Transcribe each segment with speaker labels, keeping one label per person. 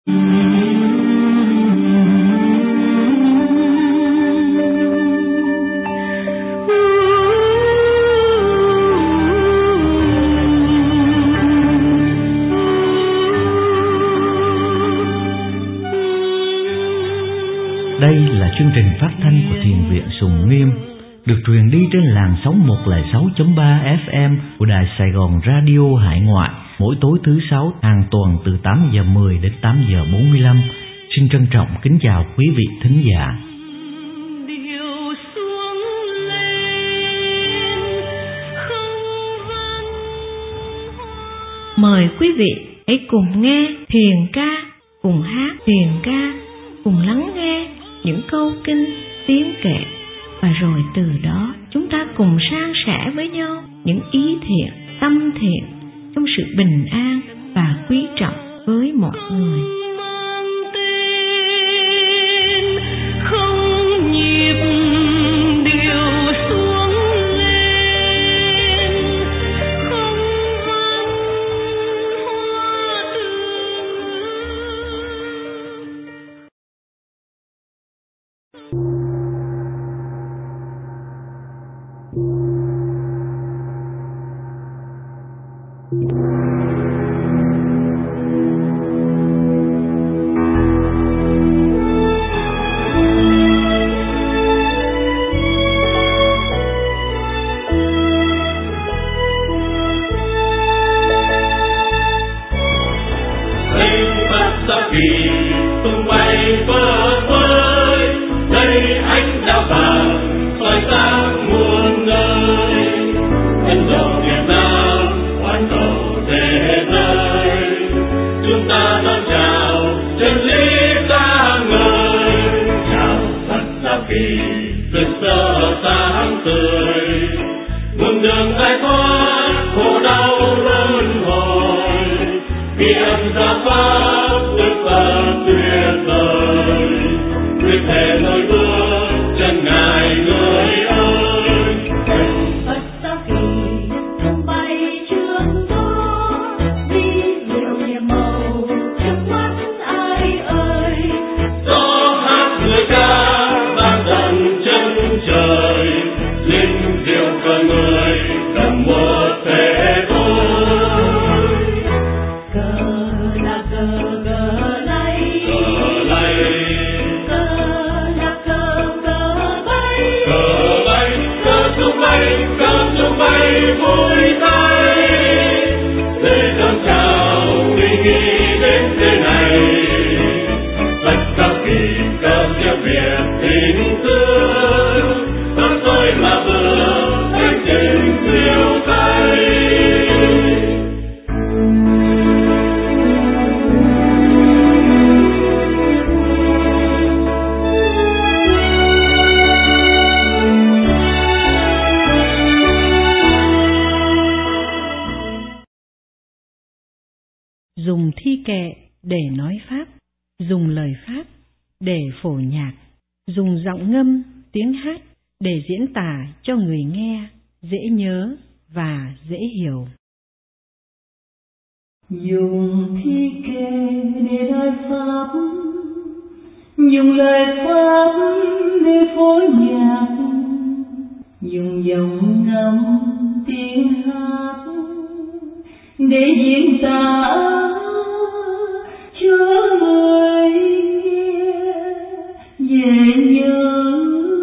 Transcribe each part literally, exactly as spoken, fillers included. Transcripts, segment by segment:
Speaker 1: Đây là chương trình phát thanh của Thiền viện Sùng Nghiêm, được truyền đi trên làn sóng một không sáu chấm ba ép em của Đài Sài Gòn Radio Hải Ngoại, mỗi tối thứ sáu hàng tuần từ tám giờ mười đến tám giờ bốn mươi lăm. Xin trân trọng kính chào quý vị thính giả.
Speaker 2: Mời quý vị hãy cùng nghe thiền ca, cùng hát thiền ca, cùng lắng nghe những câu kinh, tiếng kệ, và rồi từ đó chúng ta cùng san sẻ với nhau những ý thiện, tâm thiện trong sự bình an và quý trọng với mọi người. Dùng thi kệ để nói pháp, dùng lời pháp để phổ nhạc, dùng giọng ngâm, tiếng hát để diễn tả cho người nghe dễ nhớ và dễ hiểu.
Speaker 3: Dùng thi kệ để nói pháp, dùng lời pháp để phổ nhạc, dùng giọng ngâm, tiếng hát để diễn tả cho người dễ nhớ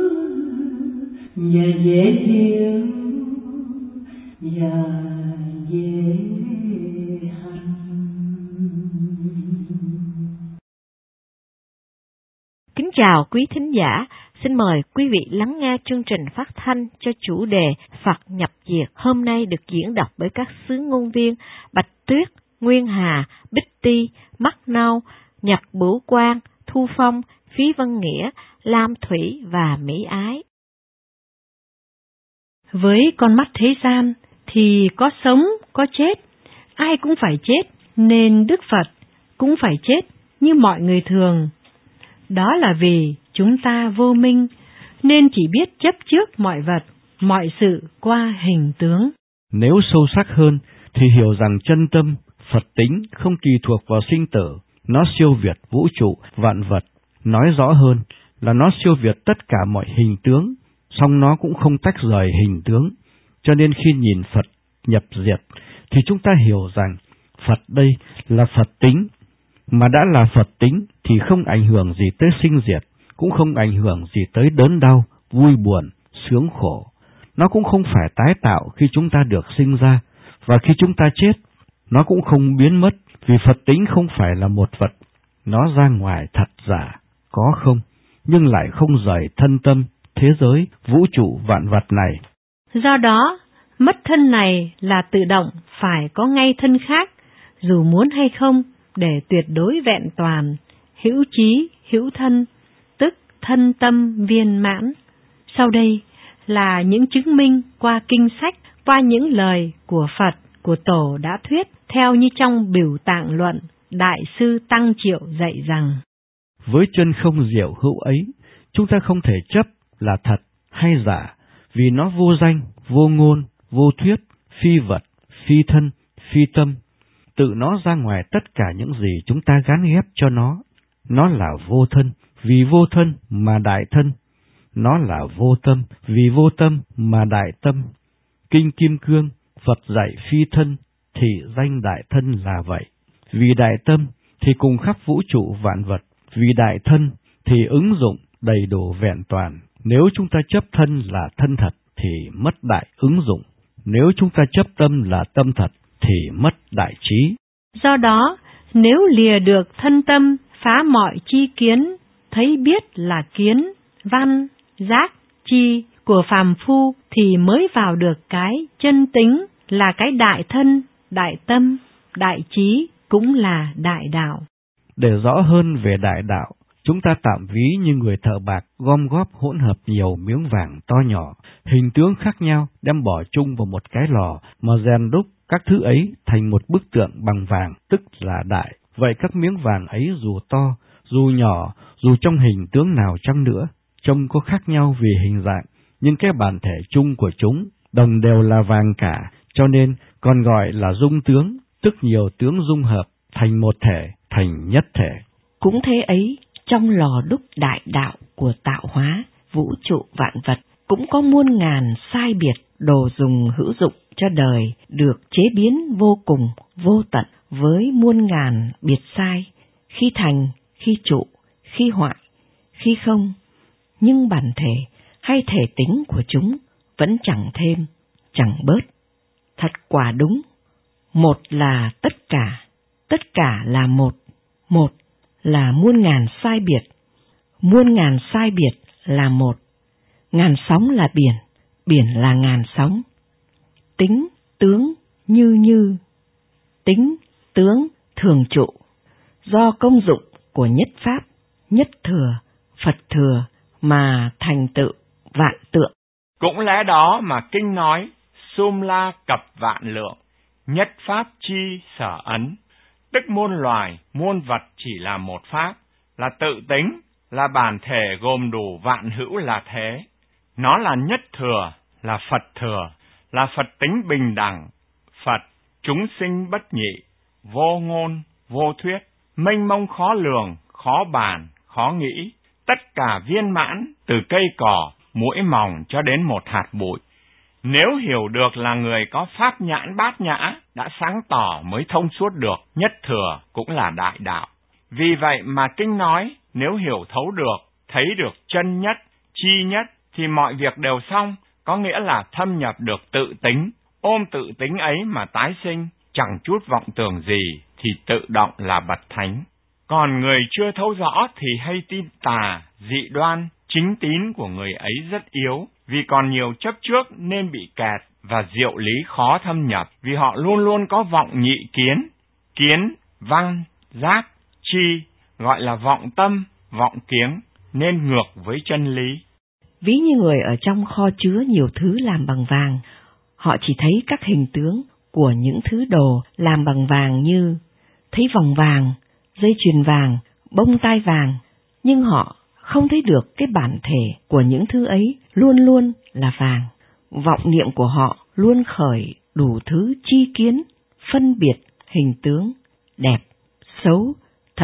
Speaker 3: và dễ hiểu và dễ hành.
Speaker 2: Kính chào quý thính giả, xin mời quý vị lắng nghe chương trình phát thanh cho chủ đề Phật nhập diệt hôm nay được diễn đọc bởi các xứ ngôn viên Bạch Tuyết, Nguyên Hà, Bích Ti, Mắt Nâu, Nhật Bửu Quang, Thu Phong, Phí Văn Nghĩa, Lam Thủy và Mỹ Ái.
Speaker 4: Với con mắt thế gian thì có sống, có chết, ai cũng phải chết, nên Đức Phật cũng phải chết như mọi người thường. Đó là vì chúng ta vô minh, nên chỉ biết chấp trước mọi vật, mọi sự qua hình tướng.
Speaker 5: Nếu sâu sắc hơn thì hiểu rằng chân tâm, Phật tính không tùy thuộc vào sinh tử, Nó siêu việt vũ trụ, vạn vật. Nói rõ hơn là nó siêu việt tất cả mọi hình tướng, song nó cũng không tách rời hình tướng. Cho nên khi nhìn Phật nhập diệt, thì chúng ta hiểu rằng Phật đây là Phật tính, mà đã là Phật tính thì không ảnh hưởng gì tới sinh diệt, cũng không ảnh hưởng gì tới đớn đau, vui buồn, sướng khổ. Nó cũng không phải tái tạo khi chúng ta được sinh ra, và khi chúng ta chết, nó cũng không biến mất, vì Phật tính không phải là một vật. Nó ra ngoài thật giả, có không, nhưng lại không rời thân tâm, thế giới, vũ trụ vạn vật này.
Speaker 4: Do đó, mất thân này là tự động phải có ngay thân khác, dù muốn hay không, để tuyệt đối vẹn toàn, hữu trí, hữu thân, tức thân tâm viên mãn. Sau đây là những chứng minh qua kinh sách, qua những lời của Phật, của Tổ đã thuyết, theo như trong Biểu Tạng Luận, Đại sư Tăng Triệu dạy rằng:
Speaker 5: với chân không diệu hữu ấy, chúng ta không thể chấp là thật hay giả, vì nó vô danh, vô ngôn, vô thuyết, phi vật, phi thân, phi tâm. Tự nó ra ngoài tất cả những gì chúng ta gán ghép cho nó. Nó là vô thân, vì vô thân mà đại thân. Nó là vô tâm, vì vô tâm mà đại tâm. Kinh Kim Cương, Phật dạy phi thân, thì danh đại thân là vậy. Vì đại tâm thì cùng khắp vũ trụ vạn vật, vì đại thân thì ứng dụng đầy đủ vẹn toàn. Nếu chúng ta chấp thân là thân thật thì mất đại ứng dụng. Nếu chúng ta chấp tâm là tâm thật thì mất đại trí.
Speaker 4: Do đó, nếu lìa được thân tâm, phá mọi chi kiến, thấy biết là kiến, văn, giác, chi của phàm phu, thì mới vào được cái chân tính, là cái đại thân, đại tâm, đại trí, cũng là đại đạo.
Speaker 5: Để rõ hơn về đại đạo, chúng ta tạm ví như người thợ bạc gom góp hỗn hợp nhiều miếng vàng to nhỏ, hình tướng khác nhau đem bỏ chung vào một cái lò mà rèn đúc các thứ ấy thành một bức tượng bằng vàng, tức là đại. Vậy các miếng vàng ấy dù to, dù nhỏ, dù trong hình tướng nào chăng nữa, trông có khác nhau vì hình dạng, nhưng cái bản thể chung của chúng đồng đều là vàng cả, cho nên còn gọi là dung tướng, tức nhiều tướng dung hợp thành một thể, thành nhất thể.
Speaker 2: Cũng thế ấy, trong lò đúc đại đạo của tạo hóa, vũ trụ vạn vật, cũng có muôn ngàn sai biệt đồ dùng hữu dụng cho đời, được chế biến vô cùng, vô tận, với muôn ngàn biệt sai, khi thành, khi trụ, khi hoại, khi không. Nhưng bản thể hay thể tính của chúng vẫn chẳng thêm, chẳng bớt. Thật quả đúng, một là tất cả, tất cả là một, một là muôn ngàn sai biệt, muôn ngàn sai biệt là một, ngàn sóng là biển, biển là ngàn sóng. Tính, tướng, như như, tính, tướng, thường trụ, do công dụng của nhất pháp, nhất thừa, Phật thừa mà thành tựu vạn tượng.
Speaker 6: Cũng lẽ đó mà kinh nói, sum la cập vạn lượng, nhất pháp chi sở ấn, tức muôn loài, muôn vật chỉ là một pháp, là tự tính, là bản thể gồm đủ vạn hữu là thế. Nó là nhất thừa, là Phật thừa, là Phật tính bình đẳng, Phật, chúng sinh bất nhị, vô ngôn, vô thuyết, mênh mông khó lường, khó bàn, khó nghĩ, tất cả viên mãn, từ cây cỏ, muỗi mỏng cho đến một hạt bụi. Nếu hiểu được là người có pháp nhãn bát nhã, đã sáng tỏ mới thông suốt được, nhất thừa cũng là đại đạo. Vì vậy mà kinh nói, nếu hiểu thấu được, thấy được chân nhất, chi nhất, thì mọi việc đều xong, có nghĩa là thâm nhập được tự tính, ôm tự tính ấy mà tái sinh, chẳng chút vọng tưởng gì, thì tự động là bậc thánh. Còn người chưa thấu rõ thì hay tin tà, dị đoan, chính tín của người ấy rất yếu, vì còn nhiều chấp trước nên bị kẹt, và diệu lý khó thâm nhập, vì họ luôn luôn có vọng nhị kiến, kiến, văn, giác, chi, gọi là vọng tâm, vọng kiến, nên ngược với chân lý.
Speaker 2: Ví như người ở trong kho chứa nhiều thứ làm bằng vàng, họ chỉ thấy các hình tướng của những thứ đồ làm bằng vàng như thấy vòng vàng, dây chuyền vàng, bông tai vàng, nhưng họ không thấy được cái bản thể của những thứ ấy luôn luôn là vàng. Vọng niệm của họ luôn khởi đủ thứ chi kiến, phân biệt hình tướng, đẹp, xấu, thật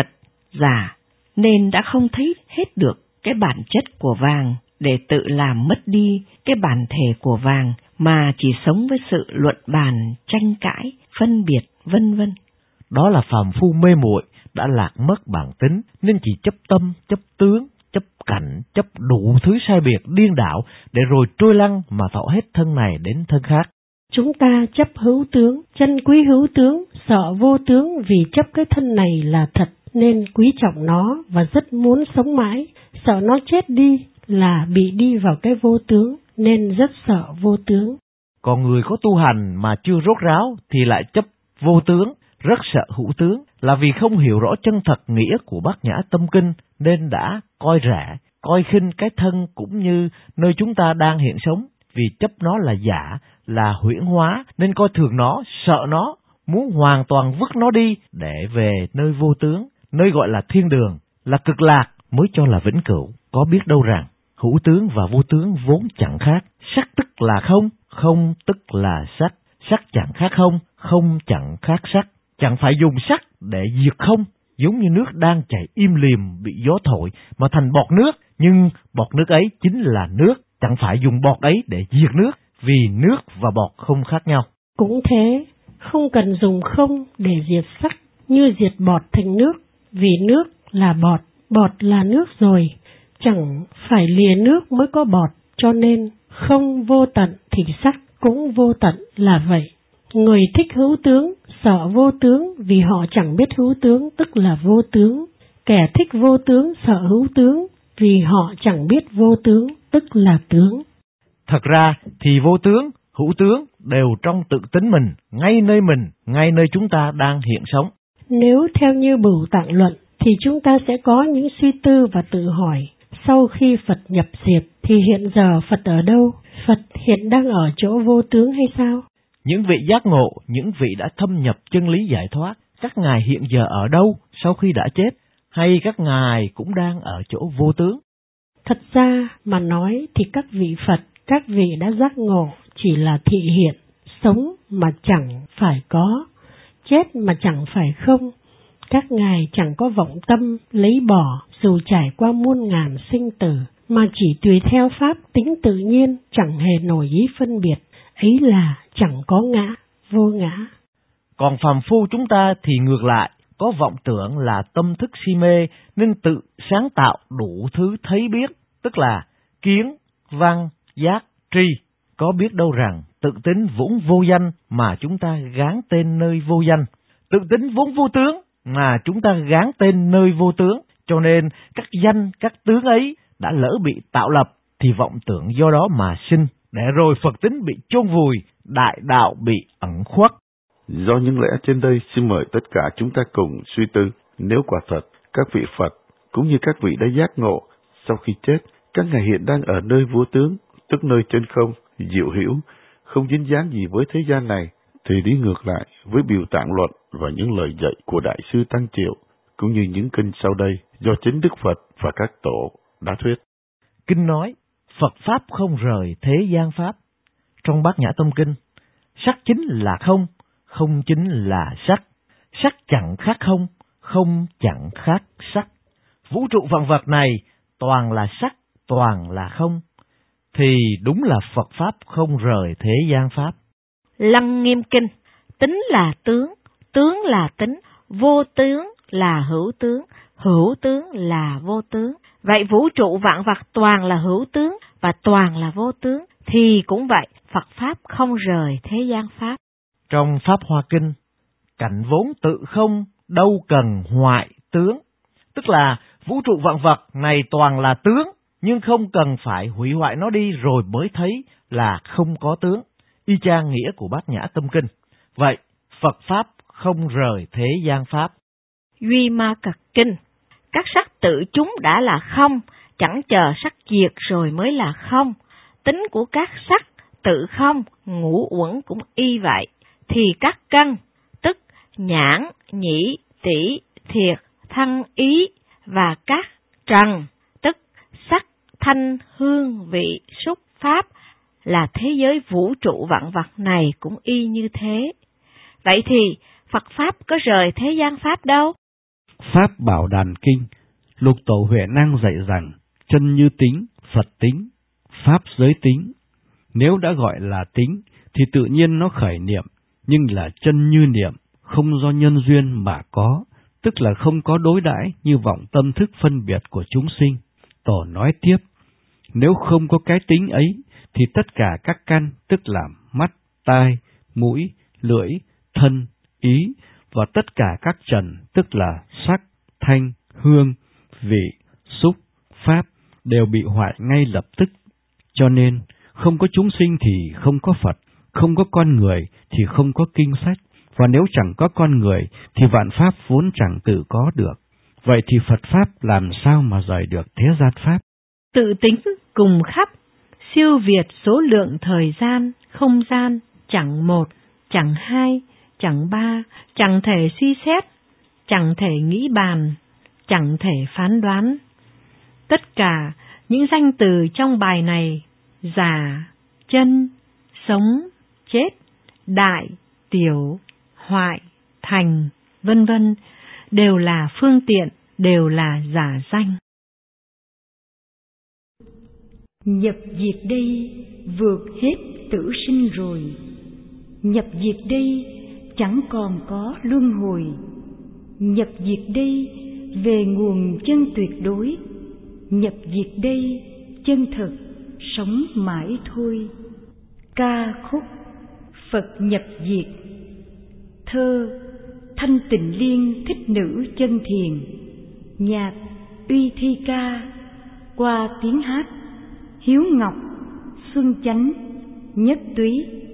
Speaker 2: giả, nên đã không thấy hết được cái bản chất của vàng để tự làm mất đi cái bản thể của vàng, mà chỉ sống với sự luận bàn, tranh cãi, phân biệt, vân vân.
Speaker 1: Đó là phàm phu mê muội, đã lạc mất bản tính, nên chỉ chấp tâm, chấp tướng, chấp cảnh, chấp đủ thứ sai biệt điên đảo, để rồi trôi lăn mà thọ hết thân này đến thân khác.
Speaker 7: Chúng ta chấp hữu tướng, chân quý hữu tướng, sợ vô tướng, vì chấp cái thân này là thật nên quý trọng nó và rất muốn sống mãi, sợ nó chết đi là bị đi vào cái vô tướng nên rất sợ vô tướng.
Speaker 1: Còn người có tu hành mà chưa rốt ráo thì lại chấp vô tướng, rất sợ hữu tướng, là vì không hiểu rõ chân thật nghĩa của Bát Nhã Tâm Kinh nên đã coi rẻ, coi khinh cái thân cũng như nơi chúng ta đang hiện sống, vì chấp nó là giả, là huyễn hóa nên coi thường nó, sợ nó, muốn hoàn toàn vứt nó đi để về nơi vô tướng, nơi gọi là thiên đường, là cực lạc mới cho là vĩnh cửu. Có biết đâu rằng hữu tướng và vô tướng vốn chẳng khác, sắc tức là không, không tức là sắc, sắc chẳng khác không, không chẳng khác sắc. Chẳng phải dùng sắc để diệt không, giống như nước đang chảy im lìm bị gió thổi mà thành bọt nước, nhưng bọt nước ấy chính là nước, chẳng phải dùng bọt ấy để diệt nước, vì nước và bọt không khác nhau.
Speaker 7: Cũng thế, không cần dùng không để diệt sắc như diệt bọt thành nước, vì nước là bọt, bọt là nước rồi, chẳng phải lìa nước mới có bọt, cho nên không vô tận thì sắc cũng vô tận là vậy. Người thích hữu tướng, sợ vô tướng vì họ chẳng biết hữu tướng tức là vô tướng. Kẻ thích vô tướng sợ hữu tướng vì họ chẳng biết vô tướng tức là tướng.
Speaker 1: Thật ra thì vô tướng, hữu tướng đều trong tự tính mình, ngay nơi mình, ngay nơi chúng ta đang hiện sống.
Speaker 7: Nếu theo như Bửu Tạng Luận thì chúng ta sẽ có những suy tư và tự hỏi, sau khi Phật nhập diệt thì hiện giờ Phật ở đâu? Phật hiện đang ở chỗ vô tướng hay sao?
Speaker 1: Những vị giác ngộ, những vị đã thâm nhập chân lý giải thoát, các ngài hiện giờ ở đâu sau khi đã chết, hay các ngài cũng đang ở chỗ vô tướng?
Speaker 7: Thật ra mà nói thì các vị Phật, các vị đã giác ngộ chỉ là thị hiện, sống mà chẳng phải có, chết mà chẳng phải không. Các ngài chẳng có vọng tâm lấy bỏ dù trải qua muôn ngàn sinh tử, mà chỉ tùy theo pháp tính tự nhiên, chẳng hề nổi ý phân biệt, ấy là chẳng có ngã, vô ngã.
Speaker 1: Còn phàm phu chúng ta thì ngược lại, có vọng tưởng là tâm thức si mê nên tự sáng tạo đủ thứ thấy biết, tức là kiến, văn, giác, tri. Có biết đâu rằng tự tính vốn vô danh mà chúng ta gán tên nơi vô danh, tự tính vốn vô tướng mà chúng ta gán tên nơi vô tướng, cho nên các danh, các tướng ấy đã lỡ bị tạo lập thì vọng tưởng do đó mà sinh, để rồi Phật tính bị chôn vùi, đại đạo bị ẩn khuất.
Speaker 8: Do những lẽ trên đây, xin mời tất cả chúng ta cùng suy tư, nếu quả thật các vị Phật cũng như các vị đã giác ngộ, sau khi chết các ngài hiện đang ở nơi vô tướng, tức nơi chân không, diệu hữu, không dính dáng gì với thế gian này, thì đi ngược lại với Bửu Tạng Luận và những lời dạy của Đại sư Tăng Triệu, cũng như những kinh sau đây do chính Đức Phật và các tổ đã thuyết.
Speaker 1: Kinh nói, Phật Pháp không rời thế gian Pháp. Trong Bát Nhã Tâm Kinh, sắc chính là không, không chính là sắc, sắc chẳng khác không, không chẳng khác sắc. Vũ trụ vạn vật này toàn là sắc, toàn là không, thì đúng là Phật Pháp không rời thế gian Pháp.
Speaker 2: Lăng Nghiêm Kinh, tính là tướng, tướng là tính, vô tướng là hữu tướng, hữu tướng là vô tướng. Vậy vũ trụ vạn vật toàn là hữu tướng và toàn là vô tướng, thì cũng vậy, Phật Pháp không rời thế gian Pháp.
Speaker 1: Trong Pháp Hoa Kinh, cảnh vốn tự không, đâu cần hoại tướng, tức là vũ trụ vạn vật này toàn là tướng, nhưng không cần phải hủy hoại nó đi rồi mới thấy là không có tướng, y chang nghĩa của Bát Nhã Tâm Kinh. Vậy, Phật Pháp không rời thế gian Pháp.
Speaker 2: Duy Ma Cật Kinh, các sắc tự chúng đã là không, chẳng chờ sắc diệt rồi mới là không. Tính của các sắc tự không, ngũ uẩn cũng y vậy. Thì các căn, tức nhãn, nhĩ, tỷ, thiệt, thân, ý và các trần, tức sắc, thanh, hương, vị, xúc, pháp, là thế giới vũ trụ vạn vật này cũng y như thế. Vậy thì Phật Pháp có rời thế gian Pháp đâu?
Speaker 5: Pháp Bảo Đàn Kinh, Lục Tổ Huệ Năng dạy rằng chân như tính, Phật tính, Pháp giới tính. Nếu đã gọi là tính thì tự nhiên nó khởi niệm, nhưng là chân như niệm, không do nhân duyên mà có, tức là không có đối đãi như vọng tâm thức phân biệt của chúng sinh. Tổ nói tiếp, nếu không có cái tính ấy thì tất cả các căn, tức là mắt, tai, mũi, lưỡi, thân, ý và tất cả các trần, tức là sắc, thanh, hương, vị, xúc, pháp đều bị hoại ngay lập tức. Cho nên không có chúng sinh thì không có Phật, không có con người thì không có kinh sách, và nếu chẳng có con người thì vạn pháp vốn chẳng tự có được. Vậy thì Phật Pháp làm sao mà rời được thế gian Pháp?
Speaker 4: Tự tính cùng khắp, siêu việt số lượng thời gian, không gian, chẳng một, chẳng hai, chẳng ba, chẳng thể suy xét, chẳng thể nghĩ bàn, chẳng thể phán đoán. Tất cả những danh từ trong bài này, già, chân, sống, chết, đại, tiểu, hoại, thành, vân vân, đều là phương tiện, đều là giả danh.
Speaker 9: Nhập diệt đây vượt hết tử sinh rồi, nhập diệt đây chẳng còn có luân hồi, nhập diệt đây về nguồn chân tuyệt đối, nhập diệt đây chân thật sống mãi thôi. Ca khúc Phật nhập diệt. Thơ Thanh Tịnh Liên Thích Nữ Chân Thiền. Nhạc Uy Thi Ca. Qua tiếng hát Hiếu Ngọc, Xuân Chánh, Nhất Túy.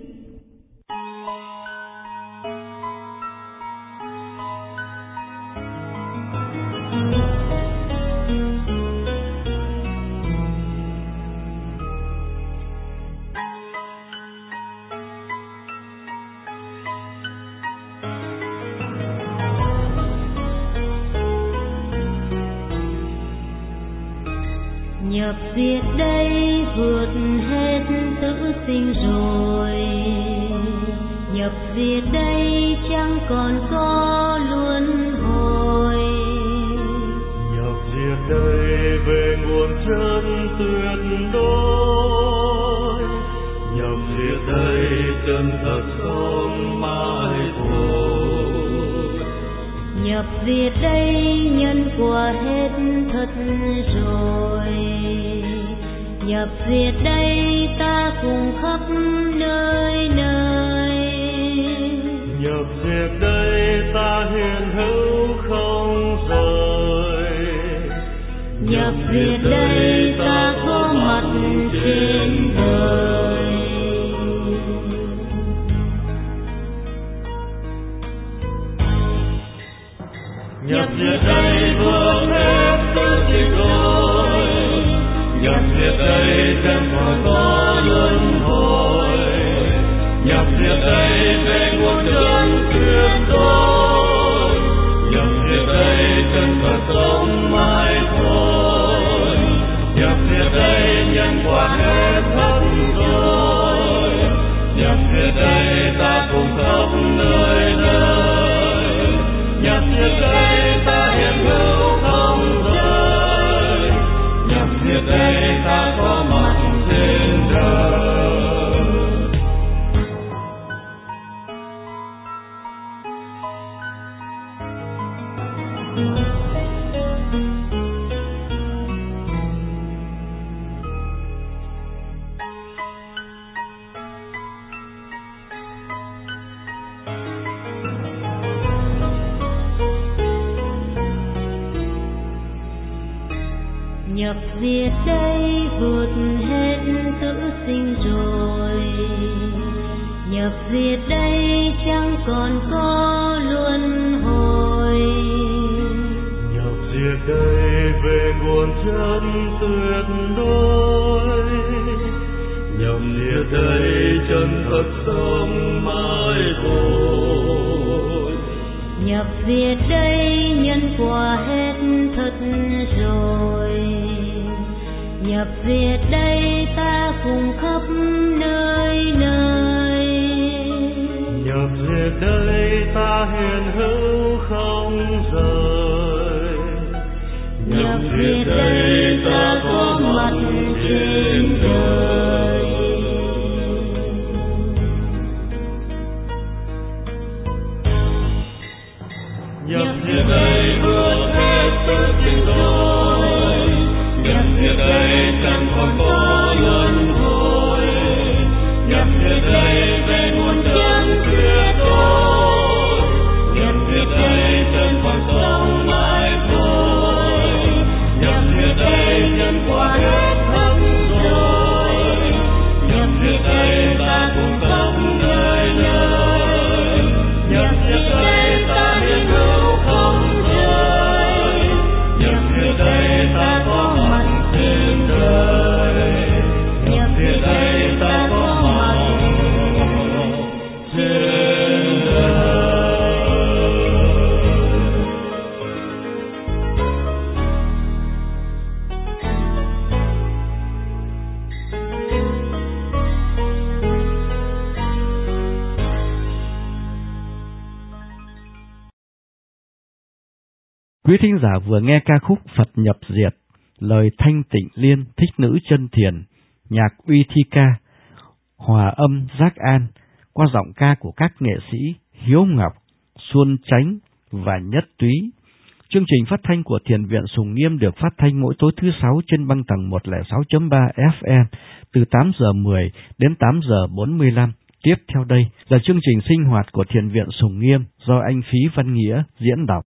Speaker 10: Nhập diệt đây vượt hết tử sinh rồi, nhập diệt đây chẳng còn có luân hồi,
Speaker 11: nhập diệt đây về nguồn chân tuyệt đối, nhập diệt đây chân thật sống mãi thôi,
Speaker 10: nhập diệt đây nhân quả hết thật rồi, nhập diệt đây ta cùng khắp nơi nơi,
Speaker 11: nhập diệt đây ta hiện hữu không rời,
Speaker 10: nhập diệt đây ta có mặt trên đời.
Speaker 11: Nhập diệt đây vượt hết tử sinh rồi, nhập diệt đây chẳng còn có luân hồi, nhập diệt đây về nguồn chân tuyệt đối, nhập diệt đây chân thật sống mãi thôi, nhập diệt đây nhân quả hết thất rồi, nhập diệt đây ta cùng khắp nơi nơi, nhập diệt đây ta hiện hữu không rời, nhập diệt đây ta có mặt trên đời.
Speaker 10: Nhập diệt đây vượt hết tử sinh rồi, nhập diệt đây chẳng còn có luân hồi,
Speaker 11: nhập diệt đây về nguồn chân tuyệt đối, nhập diệt đây chân thật sống mãi thôi,
Speaker 10: nhập diệt đây nhân quả hết thật rồi, nhập diệt đây ta cùng khắp nơi nơi,
Speaker 11: nhập diệt đây ta hiện hữu không rời, nhập diệt đây ta có mặt trên đời. Nhập diệt đây vượt hết sự tình rồi, nhập diệt đây chẳng còn có luân hồi, nhập diệt đây về nguồn chân tuyệt đối, nhập diệt đây chân còn sống mãi thôi, nhập diệt đây nhân quả hết thân rồi, nhập diệt đây ta cùng sống đời đời, nhập diệt đây ta hiện hữu không rời, nhập diệt đây ta có mặt trên đời, nhập diệt đây ta có mặt trên đời.
Speaker 5: Quý thính giả vừa nghe ca khúc Phật Nhập Diệt, lời Thanh Tịnh Liên, Thích Nữ Chân Thiền, nhạc Uy Thi Ca, hòa âm Giác An, qua giọng ca của các nghệ sĩ Hiếu Ngọc, Xuân Chánh và Nhất Túy. Chương trình phát thanh của Thiền viện Sùng Nghiêm được phát thanh mỗi tối thứ sáu trên băng tần một không sáu chấm ba ép em từ tám giờ mười đến tám giờ bốn mươi lăm. Tiếp theo đây là chương trình sinh hoạt của Thiền viện Sùng Nghiêm do anh Phí Văn Nghĩa diễn đọc.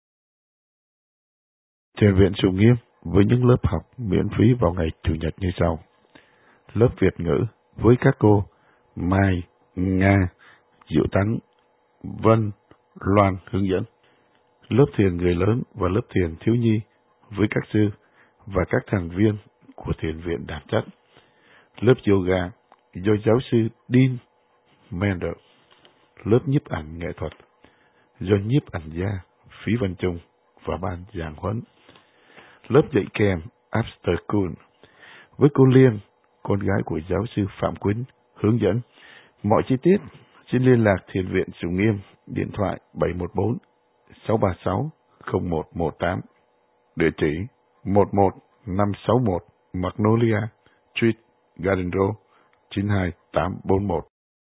Speaker 8: Thiền viện Sùng Nghiêm với những lớp học miễn phí vào ngày Chủ nhật như sau. Lớp Việt ngữ với các cô Mai, Nga, Diệu Tấn, Vân, Loan hướng dẫn. Lớp thiền người lớn và lớp thiền thiếu nhi với các sư và các thành viên của thiền viện đảm trách. Lớp yoga do giáo sư Dean Mender. Lớp nhiếp ảnh nghệ thuật do nhiếp ảnh gia Phí Văn Trung và ban giảng huấn. Lớp dạy kèm After School với cô Liên, con gái của giáo sư Phạm Quýnh, hướng dẫn. Mọi chi tiết xin liên lạc Thiền viện Sùng Nghiêm, điện thoại bảy một bốn sáu ba sáu không một một tám, địa chỉ một một năm sáu một Magnolia Street, Garden Row, chín hai tám bốn một.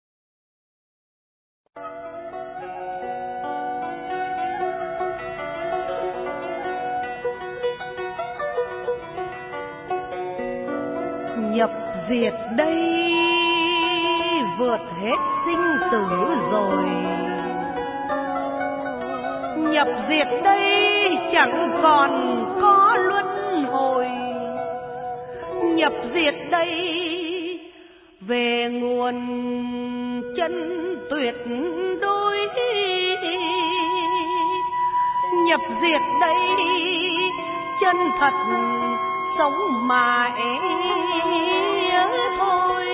Speaker 12: Nhập diệt đây vượt hết sinh tử rồi, nhập diệt đây chẳng còn có luân hồi, nhập diệt đây về nguồn chân tuyệt đối, nhập diệt đây chân thật sống mãi thôi.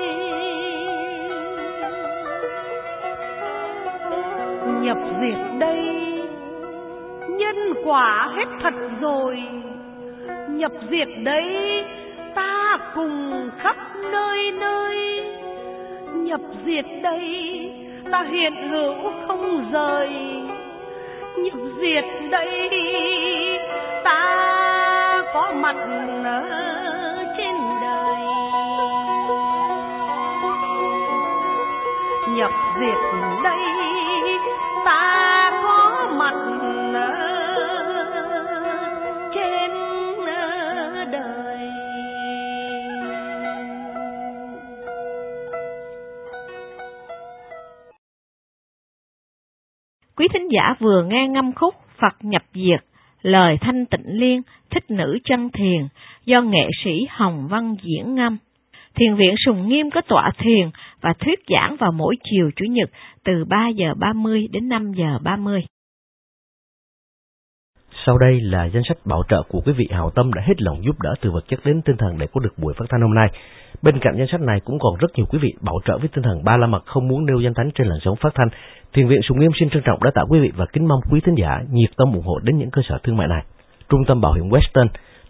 Speaker 12: Nhập diệt đây nhân quả hết thật rồi, nhập diệt đấy ta cùng khắp nơi nơi, nhập diệt đây ta hiện hữu không rời, nhập diệt đây ta có mặt trên đời, nhập diệt đây ta có mặt trên đời.
Speaker 2: Quý thính giả vừa nghe ngâm khúc Phật Nhập Diệt, lời Thanh Tịnh Liên, Thích Nữ Chân Thiền do nghệ sĩ Hồng Văn diễn ngâm. Thiền viện Sùng Nghiêm có tọa thiền và thuyết giảng vào mỗi chiều Chủ nhật từ ba giờ ba mươi đến năm giờ ba mươi.
Speaker 13: Sau đây là danh sách bảo trợ của quý vị hảo tâm đã hết lòng giúp đỡ từ vật chất đến tinh thần để có được buổi phát thanh hôm nay. Bên cạnh danh sách này cũng còn rất nhiều quý vị bảo trợ với tinh thần ba la mật không muốn nêu danh tánh trên làn sóng phát thanh. Thiền viện Sùng Nghiêm xin trân trọng đáp tạ quý vị và kính mong quý thính giả nhiệt tâm ủng hộ đến những cơ sở thương mại này. Trung tâm Bảo hiểm Western,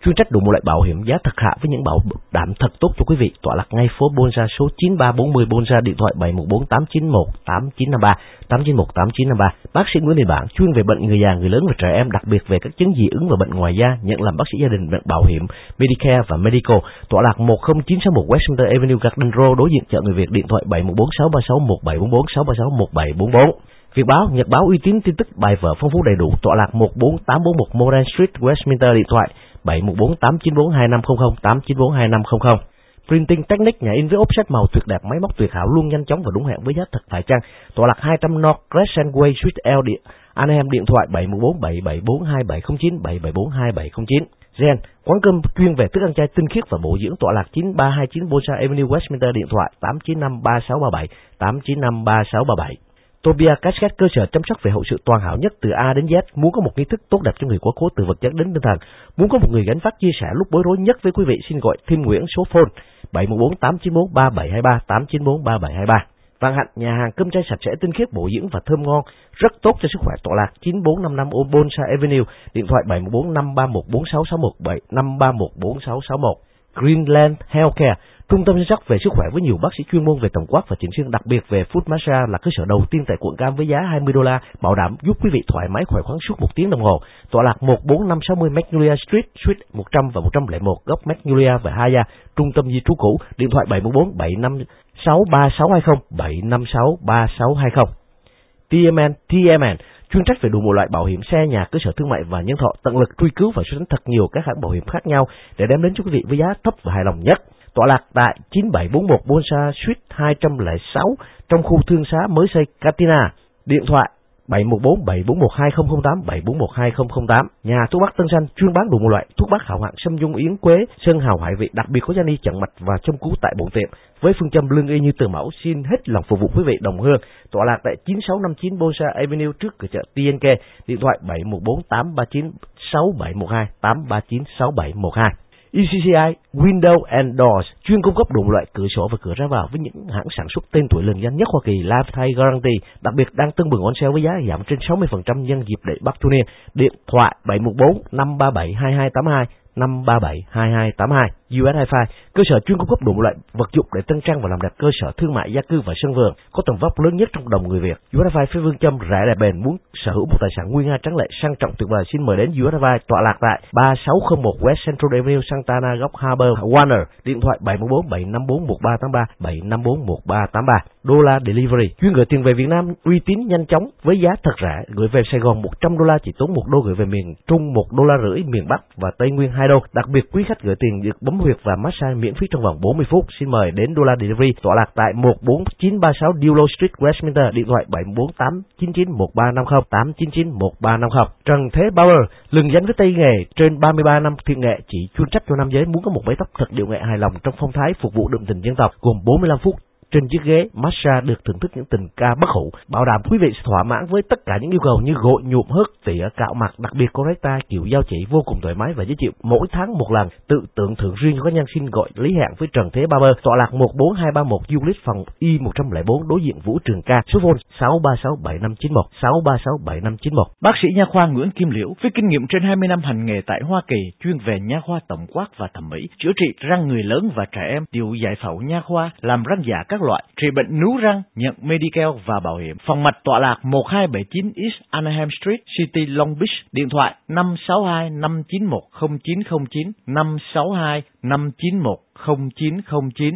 Speaker 13: chuyên trách đủ một loại bảo hiểm giá thật hạ với những bảo đảm thật tốt cho quý vị, tọa lạc ngay phố Bonza số chín ba bốn mươi Bonza, điện thoại bảy một bốn tám chín một tám chín năm ba tám chín một tám chín năm ba. Bác sĩ Nguyễn Đình Bản chuyên về bệnh người già, người lớn và trẻ em, đặc biệt về các chứng dị ứng và bệnh ngoài da, nhận làm bác sĩ gia đình, bệnh bảo hiểm Medicare và Medical, tọa lạc một không chín sáu một Westminster Avenue, Garden Road, đối diện chợ Người Việt, điện thoại bảy một bốn sáu ba sáu một bảy bốn bốn sáu ba sáu một bảy bốn bốn. Việt báo, nhật báo uy tín, tin tức bài vở phong phú đầy đủ, tọa lạc một bốn tám bốn một Moran Street, Westminster, điện thoại bảy một bốn tám chín bốn hai năm không không tám chín bốn hai năm không không. Printing Technique, nhà in với offset màu tuyệt đẹp, máy móc tuyệt hảo, luôn nhanh chóng và đúng hẹn với giá thật phải chăng, tọa lạc hai trăm North Crescent Way, Suite L, Anaheim, điện thoại bảy một bốn bảy bảy bốn hai bảy không chín bảy bảy bốn hai bảy không chín. Gen, quán cơm chuyên về thức ăn chay tinh khiết và bổ dưỡng, tọa lạc chín ba hai chín Bonza Avenue, Westminster, điện thoại tám chín năm ba sáu ba bảy tám chín năm ba sáu ba bảy. Tobia Cascade, cơ sở chăm sóc về hậu sự toàn hảo nhất từ A đến Z. Muốn có một nghi thức tốt đẹp cho người quá cố từ vật chất đến tinh thần, muốn có một người gánh vác chia sẻ lúc bối rối nhất với quý vị, xin gọi Thiên Nguyễn số phone bảy một bốn tám chín bốn ba bảy hai ba tám chín bốn ba bảy hai ba. Vạn Hạnh, nhà hàng cơm chay sạch sẽ, tinh khiết, bổ dưỡng và thơm ngon, rất tốt cho sức khỏe, tọa lạc chín bốn năm năm Bonza Avenue, điện thoại bảy một bốn năm ba một bốn sáu sáu một bảy năm ba một bốn sáu sáu một. Greenland Healthcare, trung tâm chăm sóc về sức khỏe với nhiều bác sĩ chuyên môn về tổng quát và chỉnh xương, đặc biệt về foot massage, là cơ sở đầu tiên tại quận Cam với giá hai mươi đô la, bảo đảm giúp quý vị thoải mái khỏe khoắn suốt một tiếng đồng hồ. Tọa lạc một bốn năm sáu mươi Magnolia Street, Suite một trăm và một trăm lẻ một, góc Magnolia và Haya, trung tâm di trú cũ, điện thoại bảy một bốn bảy năm sáu ba sáu hai không bảy năm sáu ba sáu hai không. tê em en tê em en, chuyên trách về đủ một loại bảo hiểm xe, nhà, cơ sở thương mại và nhân thọ, tận lực truy cứu và so sánh thật nhiều các hãng bảo hiểm khác nhau để đem đến cho quý vị với giá thấp và hài lòng nhất. Tọa lạc tại chín bảy bốn một Bonza Suite hai không sáu, trong khu thương xá mới xây Katina, điện thoại bảy một bốn bảy bốn một hai không không tám bảy bốn một hai không không tám. Nhà thuốc bắc Tân Xanh chuyên bán đủ một loại thuốc bắc hảo hạng, sâm dung yến quế, sơn hào hải vị, đặc biệt có gia ni chặn mạch và châm cứu tại bổn tiệm với phương châm lương y như từ mẫu. Xin hết lòng phục vụ quý vị đồng hương. Tọa lạc tại chín sáu năm chín Bonza Avenue, trước cửa chợ tê en ca, điện thoại bảy một bốn tám ba chín sáu bảy một hai tám ba chín sáu bảy một hai. e xê xê i Window and Doors chuyên cung cấp đủ loại cửa sổ và cửa ra vào với những hãng sản xuất tên tuổi lừng danh nhất Hoa Kỳ, Lifetime Guarantee, đặc biệt đang tưng bừng on sale với giá giảm trên sáu mươi phần trăm nhân dịp lễ Bắc Thu Niên. Điện thoại bảy một bốn năm ba bảy hai hai tám hai năm ba bảy hai hai tám hai. u ét Hi-Fi, cơ sở chuyên cung cấp đủ loại vật dụng để tân trang và làm đẹp, cơ sở thương mại, gia cư và sân vườn, có tầm vóc lớn nhất trong đồng người Việt. u ét Hi-Fi với phương châm rẻ đẹp bền, muốn sở hữu một tài sản nguyên nga trắng lệ, sang trọng tuyệt vời, xin mời đến u ét Hi-Fi, tọa lạc tại ba sáu không một West Central Avenue, Santa Ana, góc Harbor Warner, điện thoại bảy một bốn bảy năm bốn một ba tám ba bảy năm bốn một ba tám ba. Đô la Delivery, chuyên gửi tiền về Việt Nam uy tín, nhanh chóng với giá thật rẻ, gửi về Sài Gòn một trăm đô la chỉ tốn một đô, gửi về miền Trung một đô la rưỡi, miền Bắc và Tây Nguyên hai đô. Đặc biệt quý khách gửi tiền được bấm huyệt và massage miễn phí trong vòng bốn mươi phút. Xin mời đến Đô la Delivery, tọa lạc tại một bốn chín ba sáu Dullo Street, Westminster, điện thoại bảy bốn tám chín chín một ba năm không tám chín chín một ba năm không. Trần Thế Bauer, lừng danh với tay nghề trên ba mươi ba năm thiện nghệ, chỉ chuyên trách cho nam giới muốn có một mái tóc thật điệu nghệ hài lòng trong phong thái, phục vụ đậm tình dân tộc, gồm bốn mươi lăm phút trên chiếc ghế massage được thưởng thức những tình ca bất hủ, bảo đảm quý vị sẽ thỏa mãn với tất cả những yêu cầu như gội, nhuộm, hớt, tỉa, cạo mặt, đặc biệt có tay kiểu dao chỉ vô cùng thoải mái và dễ chịu. Mỗi tháng một lần, tự tưởng thưởng riêng cho các nhân xin gọi lý hẹn với Trần Thế Barber, tọa lạc một bốn hai ba một Euclid, phòng Y một không không bốn, đối diện Vũ Trường Ca, số phone sáu ba sáu bảy năm chín một sáu ba sáu bảy năm chín một.
Speaker 1: Bác sĩ nha khoa Nguyễn Kim Liễu với kinh nghiệm trên hai mươi năm hành nghề tại Hoa Kỳ, chuyên về nha khoa tổng quát và thẩm mỹ, chữa trị răng người lớn và trẻ em, điều giải phẫu nha khoa, làm răng giả các loại, trị bệnh nú răng, nhận Medicare và bảo hiểm. Phòng mạch tọa lạc một hai bảy chín East Anaheim Street, City Long Beach, điện thoại năm sáu hai năm chín một không chín không chín năm sáu hai năm chín một không chín không chín.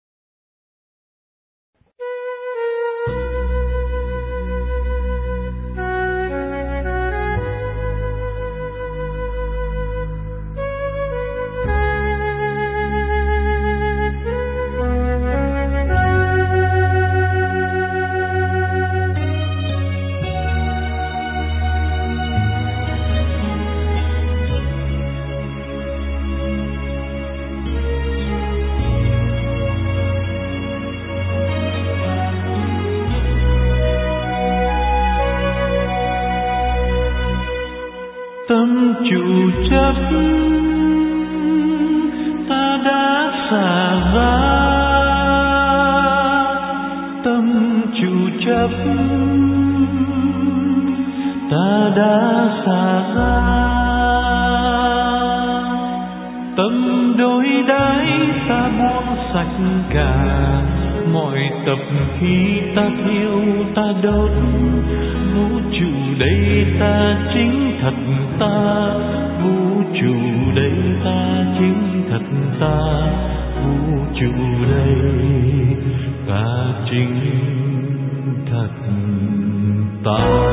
Speaker 11: Tâm chủ chấp ta đã xả ra, tâm chủ chấp ta đã xả ra, tâm đối đãi ta buông sạch cả, mọi tập khí ta thiêu ta đốt, vũ trụ đây ta chính thật ta, vũ trụ đây ta chính thật ta, vũ trụ đây ta chính thật ta.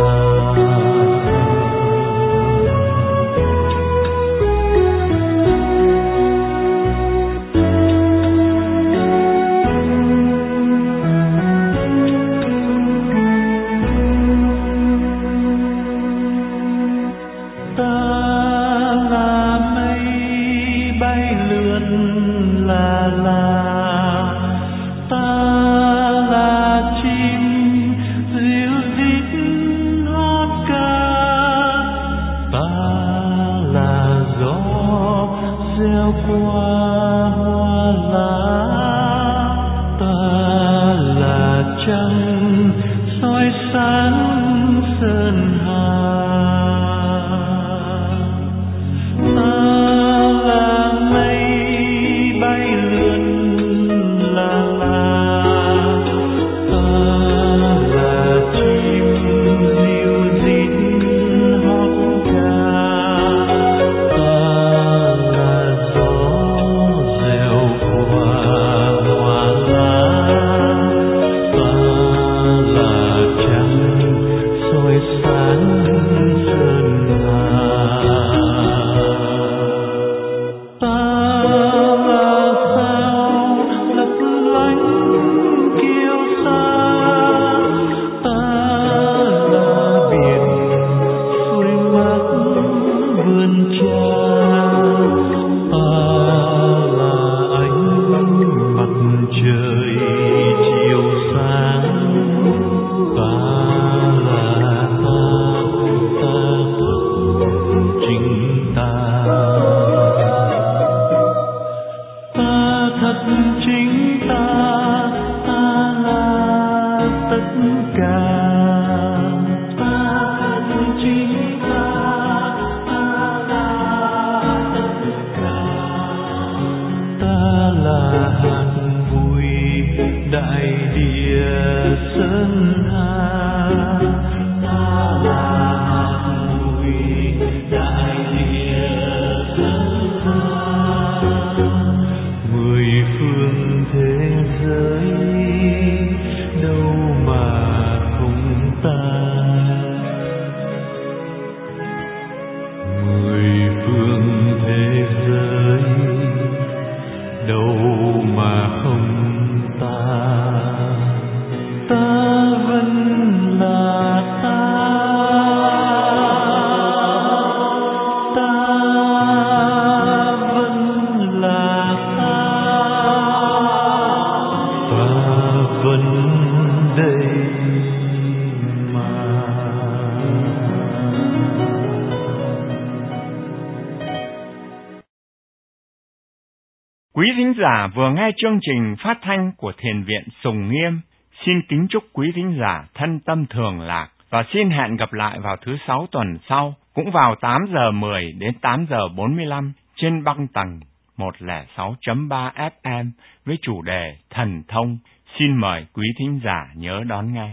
Speaker 6: Quý thính giả vừa nghe chương trình phát thanh của Thiền viện Sùng Nghiêm. Xin kính chúc quý thính giả thân tâm thường lạc và xin hẹn gặp lại vào thứ sáu tuần sau, cũng vào tám giờ mười đến tám giờ bốn mươi lăm trên băng tần một không sáu chấm ba ép em với chủ đề Thần Thông. Xin mời quý thính giả nhớ đón nghe.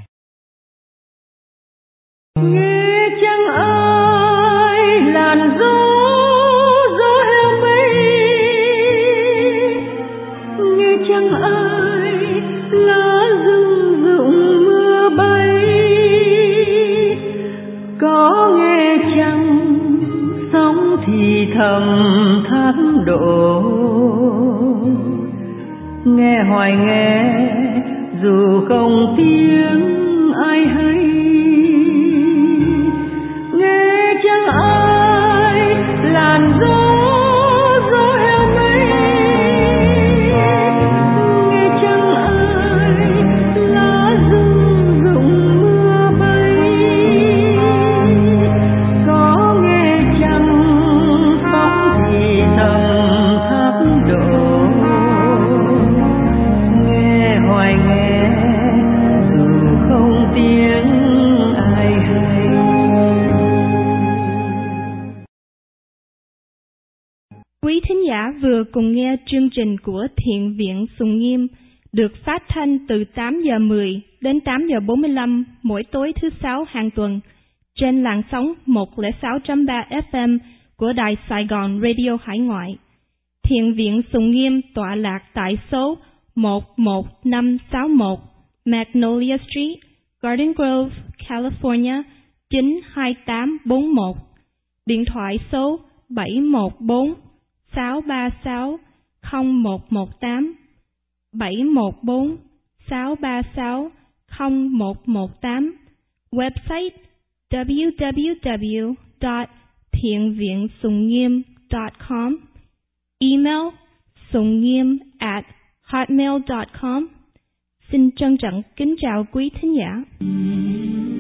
Speaker 10: Nghe chăng ai làn gió gió heo mây, nghe chăng ai lá rừng rụng mưa bay, có nghe chăng sóng thì thầm thác đổ, nghe hoài nghe dù không tiếng ai hay, nghe chăng ai làn gió gió heo mây, nghe chăng ai lá rừng rụng mưa bay, có nghe chăng sóng thì thầm thác đổ, nghe hoài nghe dù không tiếng ai hay.
Speaker 14: Quý thính giả vừa cùng nghe chương trình của Thiện viện Sùng Nghiêm được phát thanh từ tám giờ mười đến tám giờ bốn mươi lăm mỗi tối thứ sáu hàng tuần trên làn sóng một không sáu chấm ba ép em của Đài Sài Gòn Radio Hải Ngoại. Thiện viện Sùng Nghiêm tọa lạc tại số một một năm sáu một Magnolia Street, Garden Grove, California chín hai tám bốn một. Điện thoại số bảy một bốn sáu ba sáu không một một tám, bảy một bốn sáu ba sáu không một một tám. Website w w w dot thiện viện sùng nghiêm dot com. Email sungngiem at hotmail dot com. Xin trân trọng kính chào quý thính giả.